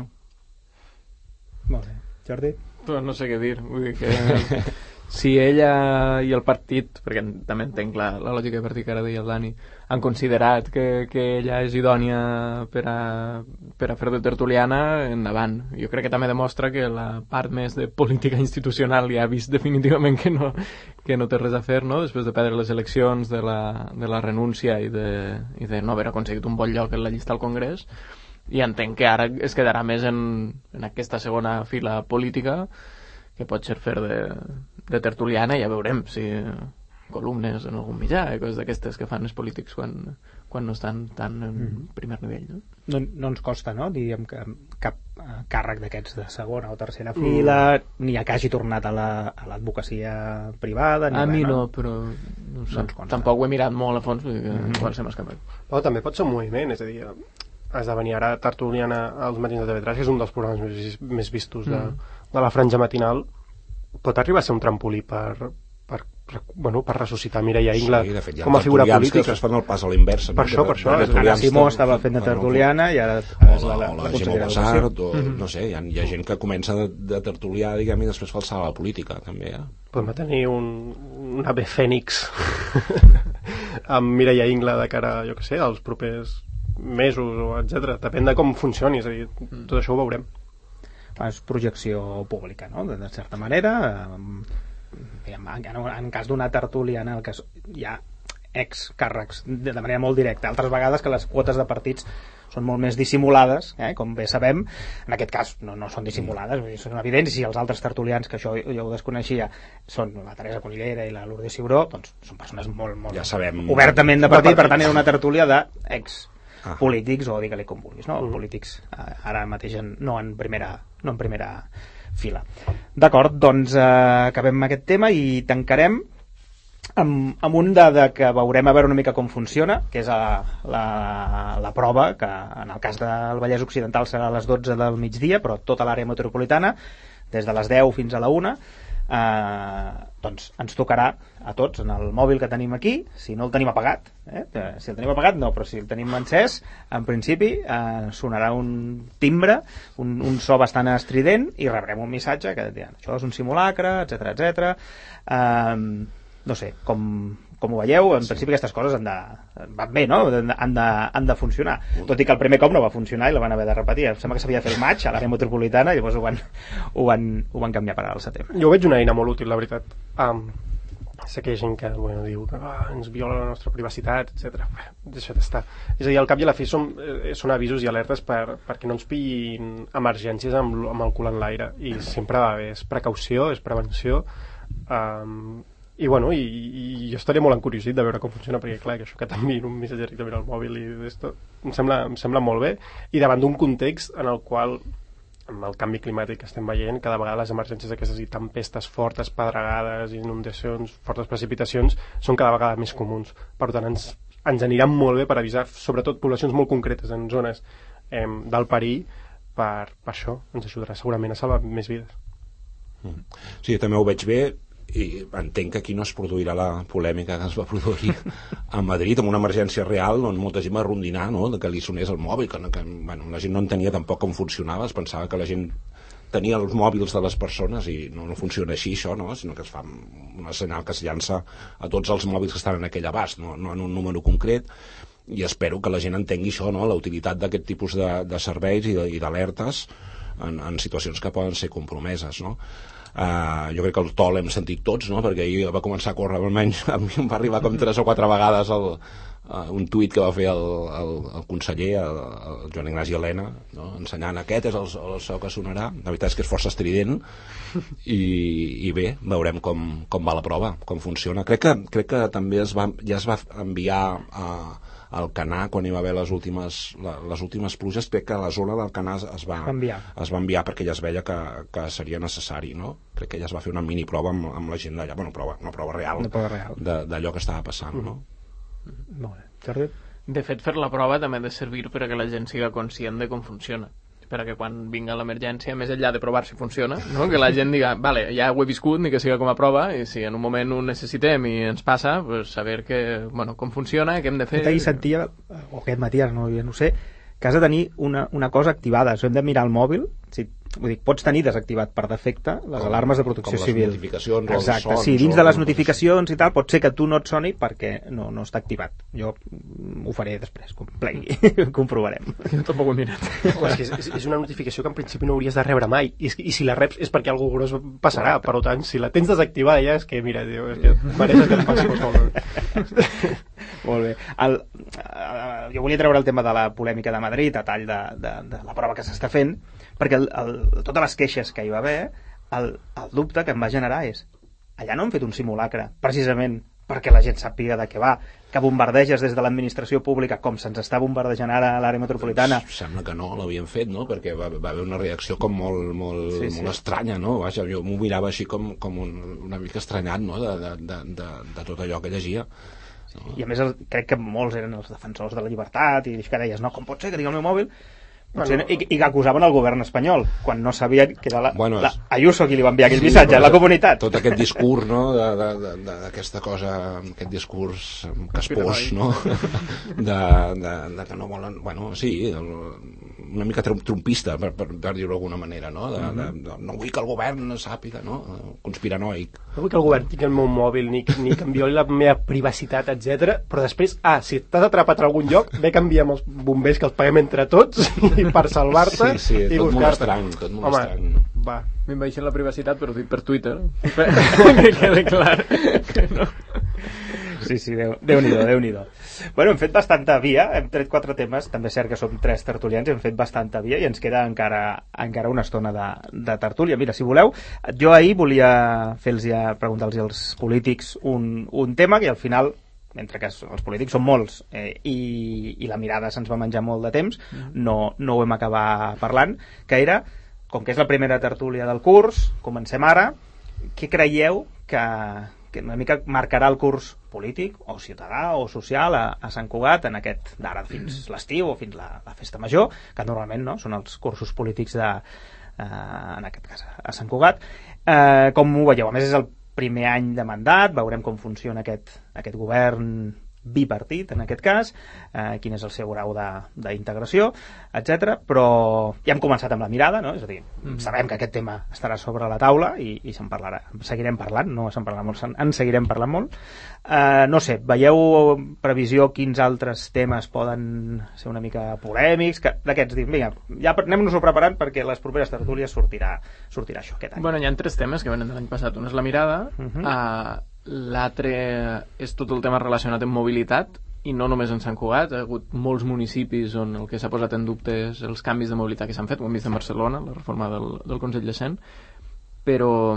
B: Molt bé. Jordi?
D: Pues no sé què dir, vull dir que si ella i el partit, perquè també entenc la, la lògica de partit que ara deia el Dani, han considerat que, que ella és idònia per a, per a fer de tertuliana, endavant. Jo crec que també demostra que la part més de política institucional ja ha vist definitivament que no, que no té res a fer, no? Després de perdre les eleccions, de la, de la renúncia i de, i de no haver aconseguit un bon lloc en la llista al Congrés, i entenc que ara es quedarà més en, en aquesta segona fila política, que pot ser fer de, de tertuliana, i ja veurem si columnes en algun mitjà, eh, coses d'aquestes que fan els polítics quan, quan no estan tan en mm. primer nivell, no?
B: No, no ens costa, no? Diríem que cap eh, càrrec d'aquests de segona o tercera fila, mm. ni a que hagi tornat a l'advocacia la, privada, ni
D: a
B: res,
D: mi no,
B: no,
D: però no sé,
B: no
D: tampoc ho he mirat molt a fons, vull dir que mm. igual se m'ha escapat.
E: Però també pot ser un moviment, és a dir, esdevenir ara tertuliana als matins de T V tres, que és un dels programes més, més vistos de, mm. de la franja matinal, pot arribar a ser un trampolí per, per, per, bueno, per ressuscitar Mireia Ingla
C: sí, de fet,
E: com a figura política.
C: Que fan el pas a l'inversa.
E: Per això, per això.
B: Ara Simó estava fent de tertuliana i ara és la, la,
C: o
B: la,
C: la Gemma Bassart, o no sé, hi ha, hi ha gent que comença de, de tertulià, diguem, i després fa el salt a la política, també, eh?
E: Podem tenir un, un ave fènix amb Mireia Ingla de cara, jo què sé, als propers mesos, o etcètera. Depèn de com funcioni, és a dir, tot això ho veurem.
B: És projecció pública, no? De, de certa manera, eh, en, en cas d'una tertúlia en el que hi ha ex-càrrecs de, de manera molt directa, altres vegades que les quotes de partits són molt més dissimulades, eh? Com bé sabem, en aquest cas no, no són dissimulades, vull dir, són evidents, i si els altres tertulians, que això jo ho desconeixia, són la Teresa Cunillera i la Lourdes Ciuró, doncs són persones molt, molt
C: ja sabem,
B: obertament de partit, per tant era una tertúlia d'ex
C: ah.
B: polítics, o digue-li com vulguis, no?
E: Mm.
B: Polítics ara mateix en, no en primera no en primera fila. D'acord, doncs eh, acabem aquest tema i tancarem amb, amb un de, de que veurem a veure una mica com funciona, que és a, la, la prova, que en el cas del Vallès Occidental serà a les dotze del migdia, però tota l'àrea metropolitana, des de les deu fins a la una, eh, doncs ens tocarà a tots en el mòbil que tenim aquí, si no el tenim apagat, eh? Si el tenim apagat no, però si el tenim encès, en principi eh, sonarà un timbre, un, un so bastant estrident, i rebrem un missatge que diran, això és un simulacre, etcètera, etcètera. Eh, no sé, com, com ho veieu, en principi aquestes coses han de, van bé, no? Han de, han de funcionar, tot i que el primer cop no va funcionar i la van haver de repetir. Em sembla que s'havia de fer el maig a l'àrea metropolitana i llavors ho van, ho van, ho van canviar per al setembre.
E: Jo veig una eina molt útil, la veritat. Um, sé que hi ha gent que bueno, diu que ah, ens viola la nostra privacitat, etcètera. Deixa't estar. És a dir, al cap i a la fi som, eh, són avisos i alertes per, perquè no ens pillin emergències amb, amb el cul en l'aire, i sempre va bé, és precaució, és prevenció. Um, i bueno, i, i jo estaré molt encuriosit de veure com funciona, perquè clar, que això que t'enviïn un missatge directament al mòbil i d'esto, em sembla, em sembla molt bé, i davant d'un context en el qual, amb el canvi climàtic que estem veient, cada vegada les emergències aquestes i tempestes fortes, pedregades, inundacions, fortes precipitacions, són cada vegada més comuns. Per tant, ens, ens aniran molt bé per avisar, sobretot poblacions molt concretes en zones eh, del perill, per, per això ens ajudarà segurament a salvar més vides.
C: Sí, també ho veig bé, i entenc que aquí no es produirà la polèmica que es va produir a Madrid amb una emergència real, on molta gent va rondinar, no?, de que li sonés el mòbil, que, que bueno, la gent no entenia tampoc com funcionava, es pensava que la gent tenia els mòbils de les persones i no, no funciona així això, no?, sinó que es fa un senyal que es llança a tots els mòbils que estan en aquell abast, no, no en un número concret, i espero que la gent entengui això, no?, la utilitat d'aquest tipus de, de serveis i d'alertes en, en situacions que poden ser compromeses, no? Uh, jo crec que el to l'hem sentit tots, no? Perquè ahir va començar a córrer, almenys a mi em va arribar com tres o quatre vegades el, uh, un tuit que va fer el, el, el conseller, el, el Joan Ignasi Elena, no? Ensenyant aquest és el, el so que sonarà. La veritat és que és força estrident i, i bé, veurem com, com va la prova, com funciona. Crec que, crec que també es va, ja es va enviar a, al Canà quan hi va haver les últimes, la, les últimes pluges. Crec que a la zona del Canà es va,
B: enviar.
C: es va enviar perquè ja es veia que, que seria necessari, no? Crec que ja es va fer una mini prova amb, amb la gent d'allà, bueno, prova, una prova real,
B: una prova real.
C: d'allò que estava passant, mm. no?
B: Molt bé. Jordi?
D: De fet, fer la prova també ha de servir perquè la gent siga conscient de com funciona, perquè quan vinga l'emergència, més enllà de provar si funciona, no? Que la gent diga, vale, ja ho he viscut, ni que siga com a prova, i si en un moment ho necessitem i ens passa, pues saber que, bueno, com funciona, què hem de fer...
B: Ahir sentia, o aquest matí, ara no, ja no sé, que has de tenir una, una cosa activada, això hem de mirar el mòbil, si, vull dir, pots tenir desactivat per defecte les com, alarmes de protecció
C: com
B: civil.
C: Com les notificacions
B: Exacte,
C: o els sons.
B: Sí, dins
C: o
B: de les notificacions i tal, pot ser que tu no et soni perquè no, no està activat. Jo ho faré després, com plegui, comprovarem.
D: Jo tampoc ho he mirat.
E: Oh, és, que és, és una notificació que en principi no hauries de rebre mai, i, i si la reps és perquè algú gros passarà. Per tant, si la tens desactivada ja és que, mira, diu, és que mereixes que et passi qualsevol.
B: Molt bé. El, uh, jo volia treure el tema de la polèmica de Madrid a tall de, de, de la prova que s'està fent, perquè el, el, totes les queixes que hi va haver, el, el dubte que em va generar és, allà no han fet un simulacre, precisament perquè la gent sàpiga de què va, que bombardeges des de l'administració pública com se'ns està bombardejant ara a l'àrea metropolitana.
C: Doncs sembla que no l'havien fet, no? Perquè va, va haver una reacció com molt, molt, sí, molt sí. estranya, no? Vaja, jo m'ho mirava així com, com un, una mica estranyat, no? De, de, de, de, de tot allò que llegia.
B: No? I a més el, crec que molts eren els defensors de la llibertat i que deies, no, com pot ser que digui el meu mòbil? Potser, bueno, i, i que acusaven el govern espanyol quan no sabien que era la,
C: bueno,
B: la Ayuso qui li va enviar aquell sí, missatge a la comunitat.
C: Tot aquest discurs, no? D'aquesta cosa, aquest discurs caspós, no? De, de, de que no volen... Bueno, sí, una mica trumpista, per, per, per dir-ho d'alguna manera, no? De, de, de, no vull que el govern sàpiga, no? Conspiranoic.
E: No vull que el govern tingui el meu mòbil ni, ni que em violi la meva privacitat, etcètera. Però després, ah, si t'has atrapat a algun lloc, ve que enviem els bombers que els paguem entre tots i per salvar-te
C: sí, sí,
E: i
C: tot molt
E: buscar-te.
C: estrany, tot molt
E: Home,
C: estrany.
E: Va.
D: M'invaixen la privacitat, però ho dic per Twitter. Que quede clar que no.
B: Sí, sí, Déu, Déu-n'hi-do, Déu-n'hi-do. Bueno, hem fet bastanta via, hem tret quatre temes, també és cert que som tres tertulians, hem fet bastanta via i ens queda encara, encara una estona de, de tertúlia. Mira, si voleu, jo ahir volia fer-los ja, preguntar-los als polítics un, un tema que al final, mentre que els polítics són molts eh, i, i la mirada se'ns va menjar molt de temps, no, no ho hem acabat parlant, que era, com que és la primera tertúlia del curs, comencem ara, què creieu que, que una mica marcarà el curs polític o ciutadà o social a, a Sant Cugat en aquest d'ara fins l'estiu o fins la, la festa major, que normalment no, són els cursos polítics de, eh, en aquest cas a Sant Cugat. Eh, com ho veieu? A més és el primer any de mandat, veurem com funciona aquest, aquest govern bipartit, en aquest cas, eh, quin és el seu grau d'integració, etcètera. Però ja hem començat amb la mirada, no? És a dir, mm. sabem que aquest tema estarà sobre la taula i, i se'n parlarà. Seguirem parlant, no se'n parlarà molt, en seguirem parlant molt. Eh, no sé, veieu previsió quins altres temes poden ser una mica polèmics? D'aquests, dic, vinga, ja anem-nos-ho preparant perquè les properes tertúlies sortirà, sortirà això aquest any.
D: Bueno, hi ha tres temes que venen de l'any passat. Un és la mirada, uh -huh. uh, l'altre és tot el tema relacionat amb mobilitat, i no només en Sant Cugat. Hi ha hagut molts municipis on el que s'ha posat en dubte és els canvis de mobilitat que s'han fet. Ho hem vist en Barcelona, la reforma del, del Consell de Cent. Però,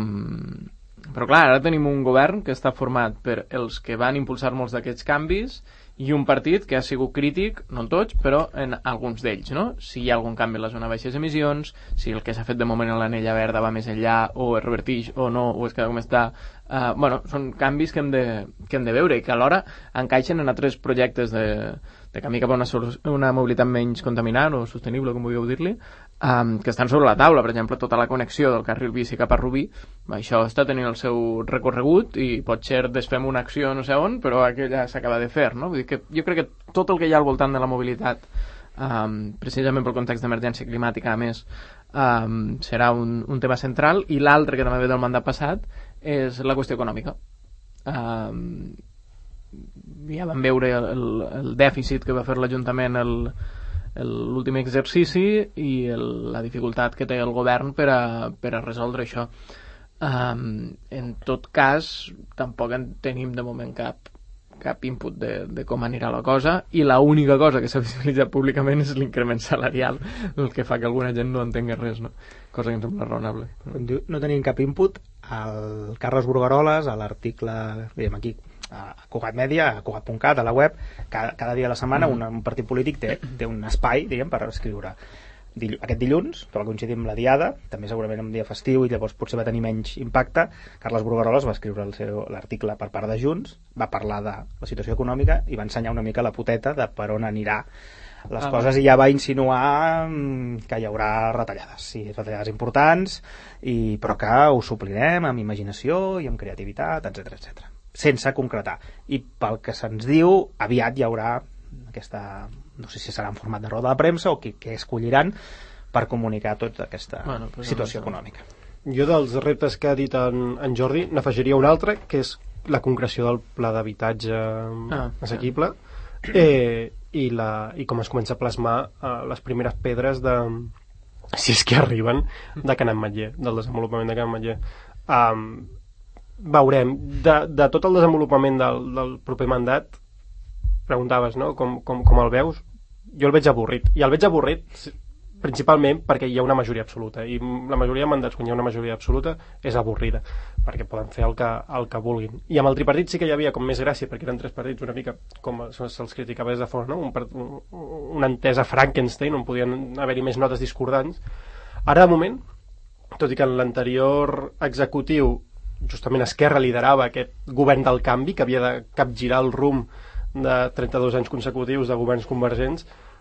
D: però clar, ara tenim un govern que està format per els que van impulsar molts d'aquests canvis i un partit que ha sigut crític, no en tots, però en alguns d'ells, no? Si hi ha algun canvi a la zona de baixes emissions, si el que s'ha fet de moment a l'anella verda va més enllà, o es revertix o no, o es queda com està. Uh, bueno, són canvis que hem, de, que hem de veure i que alhora encaixen en altres projectes de, de camí cap a una, una mobilitat menys contaminant o sostenible, com vulgueu dir-li, um, que estan sobre la taula. Per exemple, tota la connexió del carril bici cap a Rubí, això està tenint el seu recorregut i potser desfem una acció no sé on, però aquella s'acaba de fer, no? Vull dir que jo crec que tot el que hi ha al voltant de la mobilitat, um, precisament pel context d'emergència climàtica, a més, um, serà un, un tema central. I l'altre, que també ve del mandat passat, és la qüestió econòmica. Um, ja vam veure el, el, el dèficit que va fer l'Ajuntament l'últim exercici i el, la dificultat que té el govern per a, per a resoldre això. Um, en tot cas, tampoc en tenim de moment cap cap input de, de com anirà la cosa, i l'única cosa que s'ha visibilitzat públicament és l'increment salarial, el que fa que alguna gent no entengui res, no? Cosa que em sembla raonable.
B: Quan diu no tenim cap input, el Carles Burgaroles, a l'article, diguem aquí, a Cugat Media, a cugat punt cat, a la web, cada, cada dia de la setmana un, un partit polític té, té un espai, diguem, per escriure. Dill aquest dilluns, que va coincidir amb la Diada, també segurament un dia festiu i llavors potser va tenir menys impacte, Carles Burgaroles va escriure l'article per part de Junts, va parlar de la situació econòmica i va ensenyar una mica la poteta de per on anirà les ah, coses, i ja va insinuar que hi haurà retallades, sí, retallades importants, i, però que ho suplirem amb imaginació i amb creativitat, etcètera, etcètera, sense concretar. I pel que se'ns diu, aviat hi haurà aquesta, no sé si serà en format de roda de premsa o què, què escolliran per comunicar tota aquesta bueno, pues situació no econòmica.
E: Jo dels reptes que ha dit en, en Jordi n'afegiria un altre, que és la concreció del pla d'habitatge ah, assequible sí. eh, i, la, i com es comença a plasmar eh, les primeres pedres de, si és que arriben, de Can Ametller, del desenvolupament de Can Ametller. Um, veurem, de, de tot el desenvolupament del, del proper mandat, preguntaves, no? Com, com, com el veus? Jo el veig avorrit. I el veig avorrit principalment perquè hi ha una majoria absoluta. I la majoria de mandats, quan hi ha una majoria absoluta, és avorrida, perquè poden fer el que, el que vulguin. I amb el tripartit sí que hi havia com més gràcia, perquè eren tres partits una mica com se'ls criticava des de fora, no? Un, un, una entesa Frankenstein, on podien haver-hi més notes discordants. Ara, de moment, tot i que en l'anterior executiu justament Esquerra liderava aquest govern del canvi, que havia de capgirar el rumb de trenta-dos anys consecutius de governs convergents,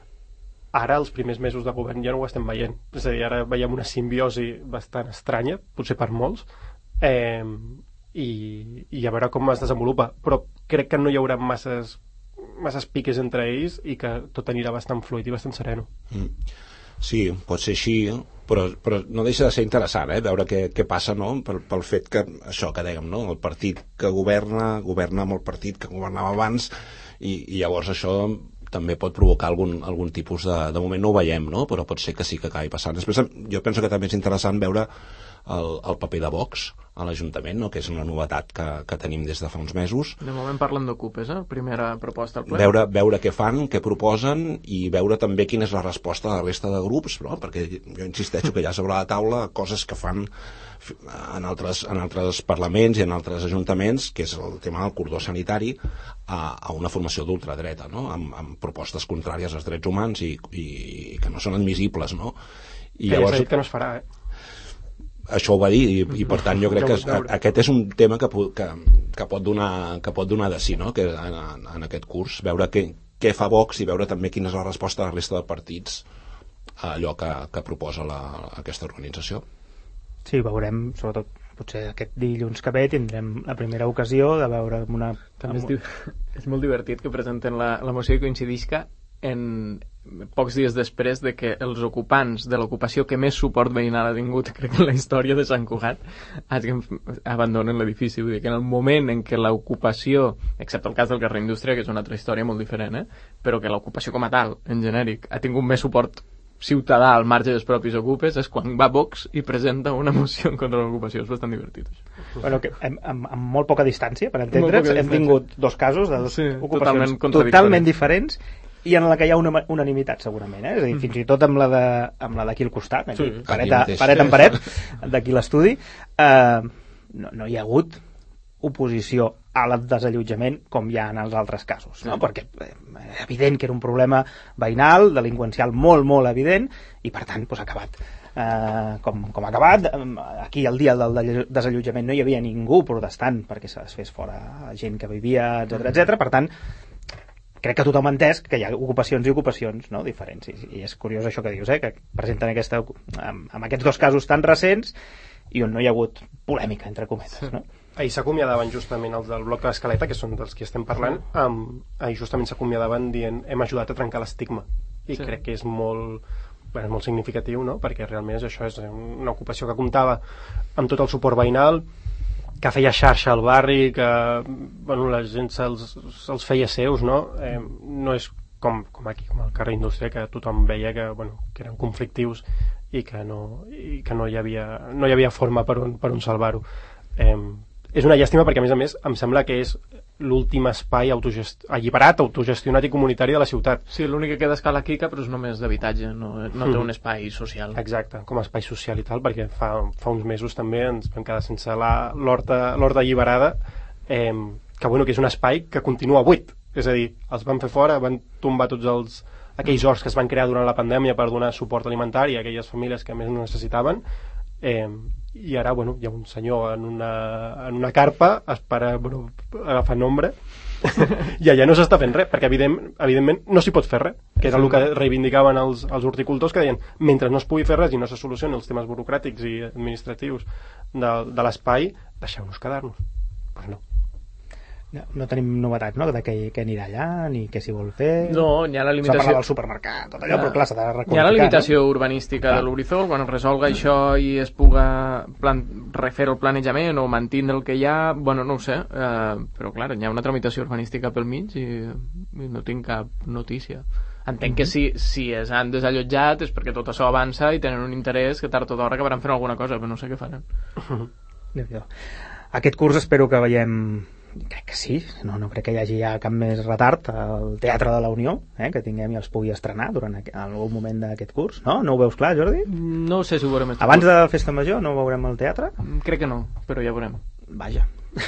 E: ara els primers mesos de govern ja no ho estem veient. És a dir, ara veiem una simbiosi bastant estranya, potser per molts, eh, i, i a veure com es desenvolupa. Però crec que no hi haurà masses, masses piques entre ells i que tot anirà bastant fluid i bastant sereno.
C: Mm. Sí, pot ser així, però, però no deixa de ser interessant, eh? Veure què, què passa, no? Pel, pel fet que, això que dèiem, no? El partit que governa, governa amb el partit que governava abans, i, i llavors això també pot provocar algun, algun tipus de... De moment no ho veiem, no? Però pot ser que sí que acabi passant. Després, jo penso que també és interessant veure el, el paper de Vox a l'Ajuntament, no? Que és una novetat que, que tenim des de fa uns mesos.
D: De moment parlen d'Ocupes, eh? Primera proposta al ple.
C: Veure, veure què fan, què proposen, i veure també quina és la resposta de la resta de grups, no? Perquè jo insisteixo que hi ha sobre la taula coses que fan en altres, en altres parlaments i en altres ajuntaments, que és el tema del cordó sanitari a, a una formació d'ultradreta, no? Amb, amb propostes contràries als drets humans i, i, i que no són admissibles, no? I
E: que llavors, ja s'ha dit que no es farà, eh?
C: Això ho va dir, i, i per tant jo crec que a, aquest és un tema que, que, que, pot, donar, que pot donar de sí, no? Que en, en aquest curs, veure què, què fa Vox i veure també quina és la resposta de la resta de partits a allò que, que proposa la, aquesta organització.
B: Sí, veurem, sobretot potser aquest dilluns que ve tindrem la primera ocasió de veure una...
D: També és, és molt divertit que presenten la, la moció i coincidisca en pocs dies després de que els ocupants de l'ocupació que més suport veïnal ha tingut, crec, en la història de Sant Cugat, abandonen l'edifici. Vull dir que en el moment en què l'ocupació, excepte el cas del carrer Indústria, que és una altra història molt diferent, eh? Però que l'ocupació com a tal, en genèric, ha tingut més suport ciutadà al marge dels propis ocupes, és quan va Vox i presenta una moció en contra de l'ocupació. És bastant divertit, això.
B: Bueno, que amb, amb, amb molt poca distància, per entendre'ns, hem tingut dos casos de dos
D: sí,
B: ocupacions totalment, totalment diferents, i en la que hi ha una unanimitat, segurament, eh? És a dir, fins i tot amb la de, amb la d'aquí al costat, aquí, sí, paret, a, paret en paret, d'aquí l'estudi, eh, no, no hi ha hagut oposició a el desallotjament com hi ha en els altres casos, no? Sí. Perquè és evident que era un problema veïnal, delinqüencial molt, molt evident, i per tant doncs, ha acabat eh, com, com ha acabat. Aquí el dia del desallotjament no hi havia ningú protestant perquè se fes fora gent que vivia, etcètera, etcètera. Per tant, crec que tothom ha entès que hi ha ocupacions i ocupacions, no? Diferents, i, i és curiós això que dius, eh? Que presenten aquesta, amb, amb aquests dos casos tan recents i on no hi ha hagut polèmica, entre cometes, no?
E: Ahir s'acomiadaven justament els del bloc de l'Escaleta, que són dels que estem parlant, amb, ahir justament s'acomiadaven dient hem ajudat a trencar l'estigma, i sí. Crec que és molt, bueno, molt significatiu, no? Perquè realment és això, és una ocupació que comptava amb tot el suport veïnal, que feia xarxa al barri, que bueno, la gent se'ls, se'ls feia seus, no? Eh, no és com, com aquí, com al carrer Indústria, que tothom veia que, bueno, que eren conflictius i que no, i que no hi havia, no hi havia forma per on, per on salvar-ho. Eh, és una llàstima perquè, a més a més, em sembla que és l'últim espai autogest... alliberat, autogestionat i comunitari de la ciutat.
D: Sí, l'únic que queda a escala Quica, però és només d'habitatge, no, no té un espai social.
E: Exacte, com a espai social i tal, perquè fa, fa uns mesos també ens vam quedar sense la- l'horta l'horta alliberada, eh, que, bueno, que és un espai que continua buit. És a dir, els van fer fora, van tombar tots els, aquells horts que es van crear durant la pandèmia per donar suport alimentari a aquelles famílies que més necessitaven, eh, i ara, bueno, hi ha un senyor en una, en una carpa espera, bueno, agafant ombra i allà no s'està fent res, perquè evident, evidentment no s'hi pot fer res, que era el que reivindicaven els, els horticultors, que deien, mentre no es pugui fer res i no se solucionen els temes burocràtics i administratius de, de l'espai, deixeu-nos quedar-nos. Pues no.
B: No, no tenim novetats, no?, de què, què anirà allà, ni què s'hi vol fer...
D: No, hi ha la
B: S'ha
D: limitació...
B: parlat del supermercat, tot allò,
D: Ja.
B: però clar, s'ha de recodificar.
D: Hi ha la limitació
B: no?
D: urbanística
B: Clar.
D: de l'Urizol, quan es resolga això i es puga plan... refer el planejament o mantindre el que hi ha, bueno, no ho sé, eh, però clar, hi ha una tramitació urbanística pel mig i, i no tinc cap notícia. Entenc que si, si es han desallotjat és perquè tot això avança i tenen un interès que tard o d'hora acabaran fent alguna cosa, però no sé què faran.
B: Déu-n'hi-do. Aquest curs espero que veiem, crec que sí, no, no crec que hi hagi ja cap més retard al Teatre de la Unió, eh, que tinguem i els pugui estrenar durant aqu- algun moment d'aquest curs, no? No ho veus clar, Jordi?
D: No ho sé si ho veurem.
B: Abans de la Festa Major no veurem el teatre?
D: Crec que no, però ja veurem.
B: Vaja.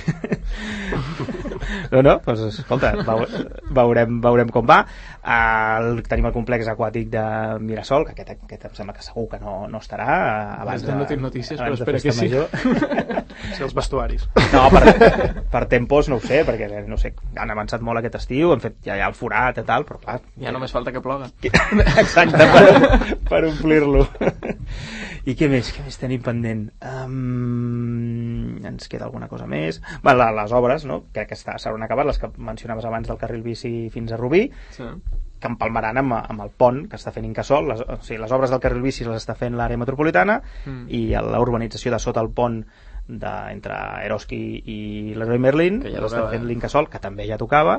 B: No, no, doncs escolta, veu- veurem, veurem com va. El, tenim el complex aquàtic de Mirasol, que aquest, aquest em sembla que segur que no, no estarà eh, abans
D: Des de
B: de,
D: no tinc notícies,
B: abans
D: però
B: de
D: espera que
B: Festa
D: sí.
B: Major.
E: Sí, els vestuaris.
B: No, per, per tempos no ho sé, perquè no sé, han avançat molt aquest estiu, han fet ja, ja el forat i tal, però clar...
D: Ja només falta que ploga.
B: Exacte, per, per omplir-lo. I què més? Què més tenim pendent? Um, ens queda alguna cosa més? Bé, la, les obres, no? Crec que està- s'hauran acabat, les que mencionaves abans del carril bici fins a Rubí,
D: Sí.
B: que empalmaran amb, amb el pont que està fent Incasòl. Les, o sigui, les obres del carril bici les està fent l'àrea metropolitana
D: Mm.
B: i la urbanització de sota el pont de, entre Eroski i Leroy Merlin
D: Que ja
B: l'està
D: tocava,
B: fent
D: eh?
B: l'Incasòl, que també ja tocava.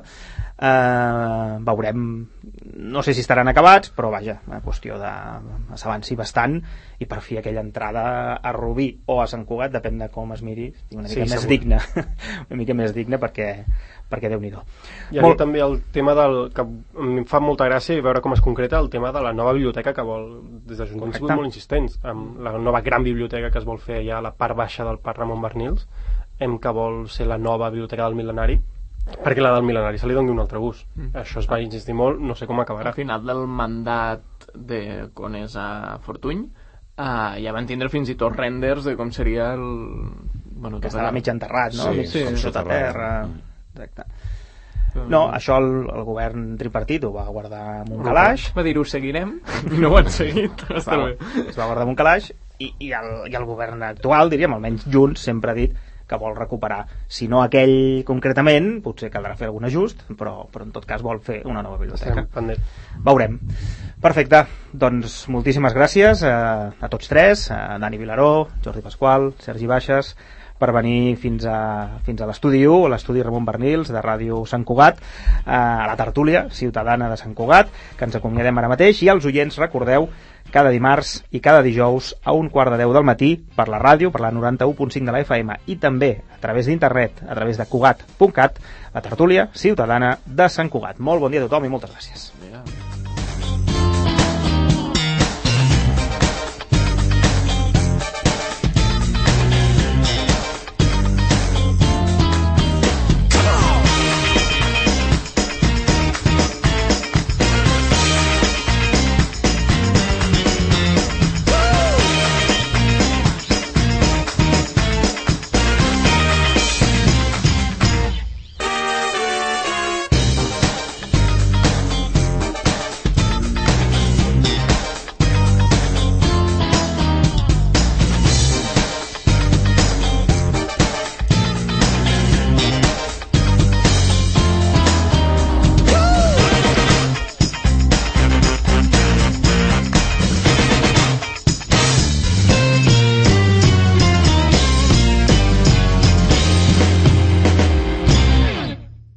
B: Eh, veurem, no sé si estaran acabats, però vaja, una qüestió de s'avanci bastant i per fi aquella entrada a Rubí o a Sant Cugat, depèn de com es miri, una
E: Sí,
B: mica més
E: segur.
B: digna una mica més digna perquè, perquè Déu-n'hi-do.
E: Hi havia també el tema del... que em fa molta gràcia i veure com es concreta el tema de la nova biblioteca que vol... Des de Junts han sigut
B: Correcte.
E: molt insistents amb la nova gran biblioteca que es vol fer allà a la part baixa del Parc Ramon Bernils, em que vol ser la nova biblioteca del mil·lenari, perquè la del mil·lenari se li doni un altre ús.
D: Mm.
E: Això es va insistir molt, no sé com acabarà.
D: Al final del mandat de quan és a Fortuny, uh, ja van tindre fins i tot renders de com seria el... Bueno,
B: Que
D: tot
B: estava
D: allò.
B: mig enterrat, no?
C: Sí,
B: mig
D: sí,
B: com sota
C: soterrat.
B: terra. Exacte. No, això el, el govern tripartit ho va guardar en un calaix.
D: Va dir ho seguirem i no ho han seguit.
B: Es
D: Està
B: va,
D: bé.
B: es va guardar en un calaix i, i, el, i el govern actual, diríem, almenys Junts, sempre ha dit que vol recuperar, si no aquell concretament, potser caldrà fer algun ajust, però, però en tot cas vol fer una nova biblioteca.
E: Estem pendents.
B: Veurem. Perfecte, doncs moltíssimes gràcies a, a tots tres, a Dani Vilaró, Jordi Pasqual, Sergi Baixes, per venir fins a, fins a l'estudi u, a l'estudi Ramon Bernils de Ràdio Sant Cugat, a la tertúlia ciutadana de Sant Cugat, que ens acomiadem ara mateix, i als oients recordeu cada dimarts i cada dijous a un quart de deu del matí per la ràdio, per la noranta-u punt cinc de la F M i també a través d'internet, a través de cugat punt cat, la tertúlia ciutadana de Sant Cugat. Molt bon dia a tothom i moltes gràcies.
D: Ja.